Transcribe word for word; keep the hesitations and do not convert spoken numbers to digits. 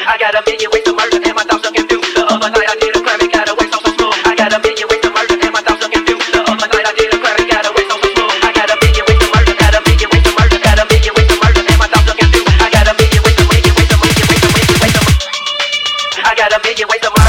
I got a million ways to murder and my thoughts are confused. The other night I did a crime and got away so so smooth. I got a million ways to murder and my thoughts are confused. The other night I did a crime and got away so so smooth. I got a million ways to murder, got a million ways to murder, got a million ways to murder and my thoughts are confused. I got a million ways to million ways to million ways to million ways to I got a million ways to